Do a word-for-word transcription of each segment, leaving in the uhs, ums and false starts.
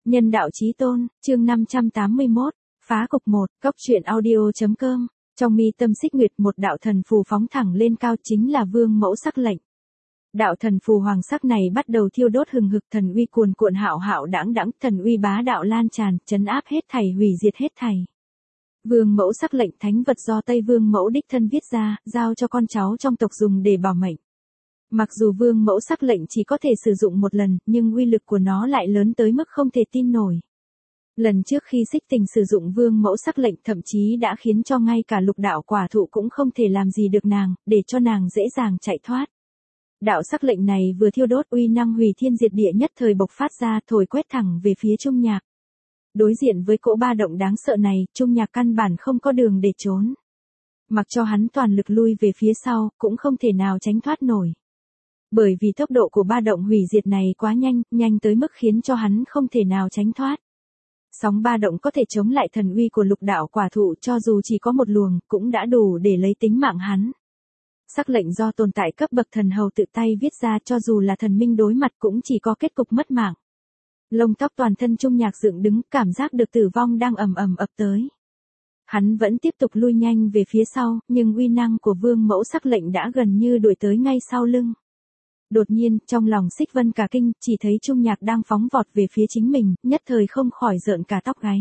Nhân đạo chí tôn, chương năm trăm tám mươi mốt, phá cục một, cóc truyện audio.com. Trong mi tâm Xích Nguyệt một đạo thần phù phóng thẳng lên cao chính là vương mẫu sắc lệnh. Đạo thần phù hoàng sắc này bắt đầu thiêu đốt hừng hực, thần uy cuồn cuộn hạo hạo đãng đãng, thần uy bá đạo lan tràn, trấn áp hết thảy, hủy diệt hết thảy. Vương mẫu sắc lệnh thánh vật do Tây Vương mẫu đích thân viết ra, giao cho con cháu trong tộc dùng để bảo mệnh. Mặc dù vương mẫu sắc lệnh chỉ có thể sử dụng một lần, nhưng uy lực của nó lại lớn tới mức không thể tin nổi. Lần trước khi Xích Tình sử dụng vương mẫu sắc lệnh thậm chí đã khiến cho ngay cả lục đạo quả thụ cũng không thể làm gì được nàng, để cho nàng dễ dàng chạy thoát. Đạo sắc lệnh này vừa thiêu đốt, uy năng hủy thiên diệt địa nhất thời bộc phát ra, thổi quét thẳng về phía Trung Nhạc. Đối diện với cỗ ba động đáng sợ này, Trung Nhạc căn bản không có đường để trốn. Mặc cho hắn toàn lực lui về phía sau, cũng không thể nào tránh thoát nổi. Bởi vì tốc độ của ba động hủy diệt này quá nhanh, nhanh tới mức khiến cho hắn không thể nào tránh thoát. Sóng ba động có thể chống lại thần uy của lục đạo quả thụ, cho dù chỉ có một luồng, cũng đã đủ để lấy tính mạng hắn. Sắc lệnh do tồn tại cấp bậc thần hầu tự tay viết ra, cho dù là thần minh đối mặt cũng chỉ có kết cục mất mạng. Lông tóc toàn thân Trung Nhạc dựng đứng, cảm giác được tử vong đang ầm ầm ập tới. Hắn vẫn tiếp tục lui nhanh về phía sau, nhưng uy năng của vương mẫu sắc lệnh đã gần như đuổi tới ngay sau lưng. Đột nhiên, trong lòng Xích Vân cả kinh, chỉ thấy Trung Nhạc đang phóng vọt về phía chính mình, nhất thời không khỏi rợn cả tóc gáy.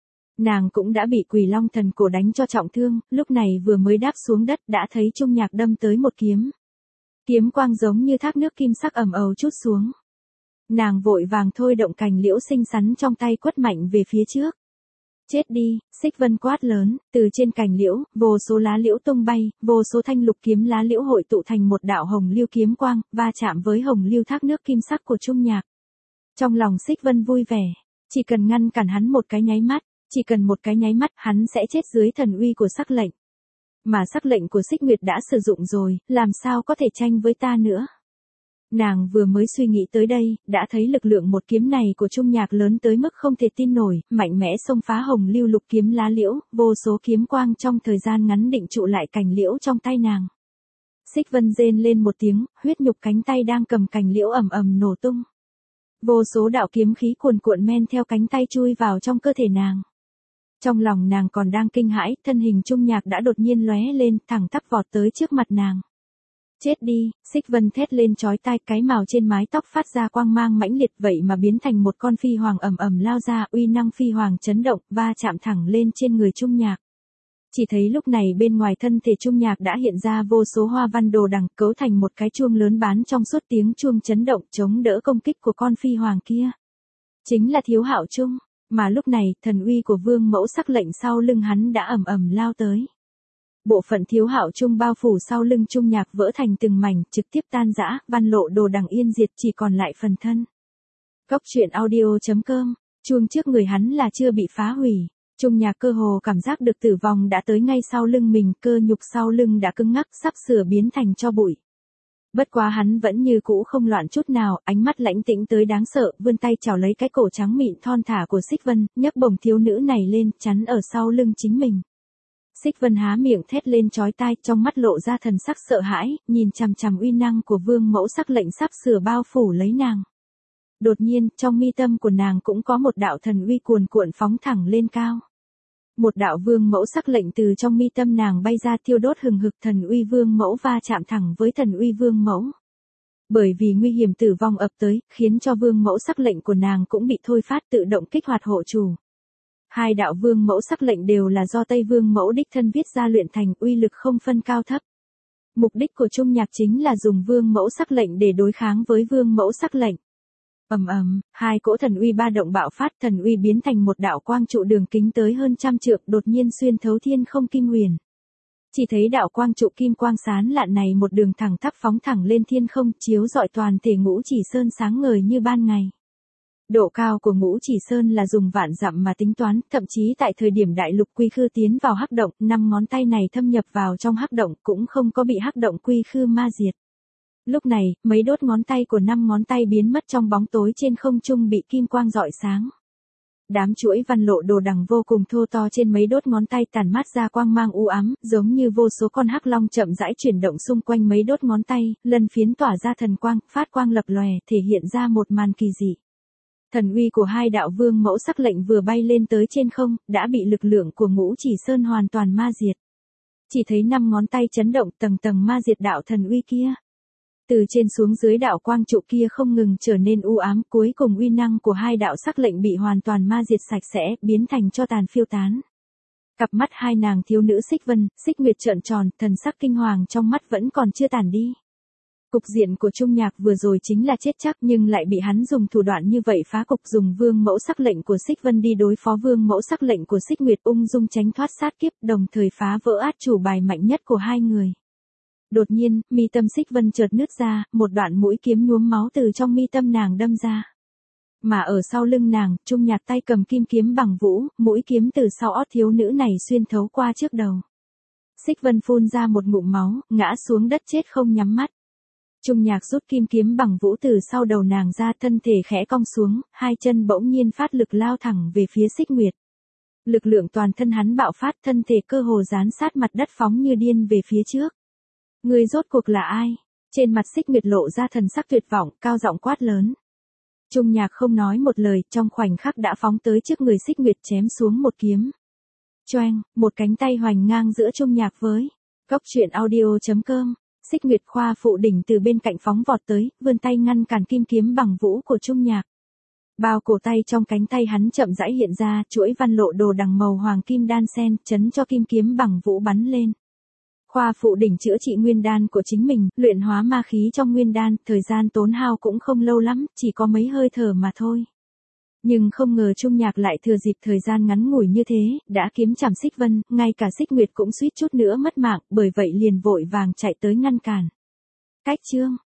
Nàng cũng đã bị Quỷ Long thần cổ đánh cho trọng thương, lúc này vừa mới đáp xuống đất đã thấy Trung Nhạc đâm tới một kiếm. Kiếm quang giống như thác nước kim sắc ầm ầm trút xuống. Nàng vội vàng thôi động cành liễu xinh xắn trong tay quất mạnh về phía trước. Chết đi, Xích Vân quát lớn, từ trên cành liễu, vô số lá liễu tung bay, vô số thanh lục kiếm lá liễu hội tụ thành một đạo hồng lưu kiếm quang, va chạm với hồng lưu thác nước kim sắc của Trung Nhạc. Trong lòng Xích Vân vui vẻ, chỉ cần ngăn cản hắn một cái nháy mắt, chỉ cần một cái nháy mắt hắn sẽ chết dưới thần uy của sắc lệnh. Mà sắc lệnh của Xích Nguyệt đã sử dụng rồi, làm sao có thể tranh với ta nữa. Nàng vừa mới suy nghĩ tới đây, đã thấy lực lượng một kiếm này của Trung Nhạc lớn tới mức không thể tin nổi, mạnh mẽ xông phá hồng lưu lục kiếm lá liễu, vô số kiếm quang trong thời gian ngắn định trụ lại cành liễu trong tay nàng. Xích Vân rên lên một tiếng, huyết nhục cánh tay đang cầm cành liễu ầm ầm nổ tung. Vô số đạo kiếm khí cuồn cuộn men theo cánh tay chui vào trong cơ thể nàng. Trong lòng nàng còn đang kinh hãi, thân hình Trung Nhạc đã đột nhiên lóe lên, thẳng tắp vọt tới trước mặt nàng. Chết đi, Xích Vân thét lên chói tai, cái mào trên mái tóc phát ra quang mang mãnh liệt, vậy mà biến thành một con phi hoàng ầm ầm lao ra, uy năng phi hoàng chấn động, va chạm thẳng lên trên người Trung Nhạc. Chỉ thấy lúc này bên ngoài thân thể Trung Nhạc đã hiện ra vô số hoa văn đồ đằng, cấu thành một cái chuông lớn bán trong suốt, tiếng chuông chấn động chống đỡ công kích của con phi hoàng kia. Chính là Thiếu Hạo Trung, mà lúc này, thần uy của vương mẫu sắc lệnh sau lưng hắn đã ầm ầm lao tới. Bộ phận Thiếu Hạo Trung bao phủ sau lưng Trung Nhạc vỡ thành từng mảnh, trực tiếp tan rã, văn lộ đồ đằng yên diệt, chỉ còn lại phần thân. Cóc truyện audio.com, chuông trước người hắn là chưa bị phá hủy. Trung Nhạc cơ hồ cảm giác được tử vong đã tới ngay sau lưng mình, cơ nhục sau lưng đã cứng ngắc, sắp sửa biến thành tro bụi. Bất quá hắn vẫn như cũ không loạn chút nào, ánh mắt lãnh tĩnh tới đáng sợ, vươn tay chào lấy cái cổ trắng mịn thon thả của Xích Vân, nhấc bổng thiếu nữ này lên, chắn ở sau lưng chính mình. Xích Vân há miệng thét lên chói tai, trong mắt lộ ra thần sắc sợ hãi, nhìn chằm chằm uy năng của vương mẫu sắc lệnh sắp sửa bao phủ lấy nàng. Đột nhiên, trong mi tâm của nàng cũng có một đạo thần uy cuồn cuộn phóng thẳng lên cao. Một đạo vương mẫu sắc lệnh từ trong mi tâm nàng bay ra, thiêu đốt hừng hực, thần uy vương mẫu va chạm thẳng với thần uy vương mẫu. Bởi vì nguy hiểm tử vong ập tới, khiến cho vương mẫu sắc lệnh của nàng cũng bị thôi phát, tự động kích hoạt hộ chủ. Hai đạo vương mẫu sắc lệnh đều là do Tây Vương mẫu đích thân viết ra luyện thành, uy lực không phân cao thấp. Mục đích của Trung Nhạc chính là dùng vương mẫu sắc lệnh để đối kháng với vương mẫu sắc lệnh. Ầm ầm, hai cỗ thần uy ba động bạo phát, thần uy biến thành một đạo quang trụ đường kính tới hơn trăm trượng, đột nhiên xuyên thấu thiên không kim huyền. Chỉ thấy đạo quang trụ kim quang sáng lạn này một đường thẳng tắp phóng thẳng lên thiên không, chiếu rọi toàn thể Ngũ Chỉ Sơn sáng ngời như ban ngày. Độ cao của Ngũ Chỉ Sơn là dùng vạn dặm mà tính toán, thậm chí tại thời điểm đại lục quy khư tiến vào hắc động, năm ngón tay này thâm nhập vào trong hắc động cũng không có bị hắc động quy khư ma diệt. Lúc này, mấy đốt ngón tay của năm ngón tay biến mất trong bóng tối trên không trung bị kim quang rọi sáng. Đám chuỗi văn lộ đồ đằng vô cùng thô to trên mấy đốt ngón tay tản mát ra quang mang u ám, giống như vô số con hắc long chậm rãi chuyển động xung quanh mấy đốt ngón tay, lân phiến tỏa ra thần quang, phát quang lập lòe, thể hiện ra một màn kỳ dị. Thần uy của hai đạo vương mẫu sắc lệnh vừa bay lên tới trên không, đã bị lực lượng của Ngũ Chỉ Sơn hoàn toàn ma diệt. Chỉ thấy năm ngón tay chấn động tầng tầng ma diệt đạo thần uy kia. Từ trên xuống dưới đạo quang trụ kia không ngừng trở nên u ám, cuối cùng uy năng của hai đạo sắc lệnh bị hoàn toàn ma diệt sạch sẽ, biến thành tro tàn phiêu tán. Cặp mắt hai nàng thiếu nữ Xích Vân, Xích Nguyệt trợn tròn, thần sắc kinh hoàng trong mắt vẫn còn chưa tàn đi. Cục diện của Trung Nhạc vừa rồi chính là chết chắc, nhưng lại bị hắn dùng thủ đoạn như vậy phá cục, dùng vương mẫu sắc lệnh của Xích Vân đi đối phó vương mẫu sắc lệnh của Xích Nguyệt, ung dung tránh thoát sát kiếp, đồng thời phá vỡ át chủ bài mạnh nhất của hai người. Đột nhiên, mi tâm Xích Vân chợt nứt ra, một đoạn mũi kiếm nhuốm máu từ trong mi tâm nàng đâm ra. Mà ở sau lưng nàng, Trung Nhạc tay cầm kim kiếm bằng vũ, mũi kiếm từ sau ót thiếu nữ này xuyên thấu qua trước đầu. Xích Vân phun ra một ngụm máu, ngã xuống đất chết không nhắm mắt. Trung Nhạc rút kim kiếm bằng vũ từ sau đầu nàng ra, thân thể khẽ cong xuống, hai chân bỗng nhiên phát lực lao thẳng về phía Xích Nguyệt. Lực lượng toàn thân hắn bạo phát, thân thể cơ hồ dán sát mặt đất phóng như điên về phía trước. Người rốt cuộc là ai? Trên mặt Xích Nguyệt lộ ra thần sắc tuyệt vọng, cao giọng quát lớn. Trung Nhạc không nói một lời, trong khoảnh khắc đã phóng tới trước người Xích Nguyệt chém xuống một kiếm. Choeng, một cánh tay hoành ngang giữa Trung Nhạc với Cốc Truyện Audio chấm com. Xích Nguyệt khoa phụ đỉnh từ bên cạnh phóng vọt tới, vươn tay ngăn cản kim kiếm bằng vũ của Trung Nhạc. Bao cổ tay trong cánh tay hắn chậm rãi hiện ra, chuỗi văn lộ đồ đằng màu hoàng kim đan sen, chấn cho kim kiếm bằng vũ bắn lên. Khoa phụ đỉnh chữa trị nguyên đan của chính mình, luyện hóa ma khí trong nguyên đan, thời gian tốn hao cũng không lâu lắm, chỉ có mấy hơi thở mà thôi. Nhưng không ngờ Trung Nhạc lại thừa dịp thời gian ngắn ngủi như thế, đã kiếm chảm Xích Vân, ngay cả Xích Nguyệt cũng suýt chút nữa mất mạng, bởi vậy liền vội vàng chạy tới ngăn cản. Cách chương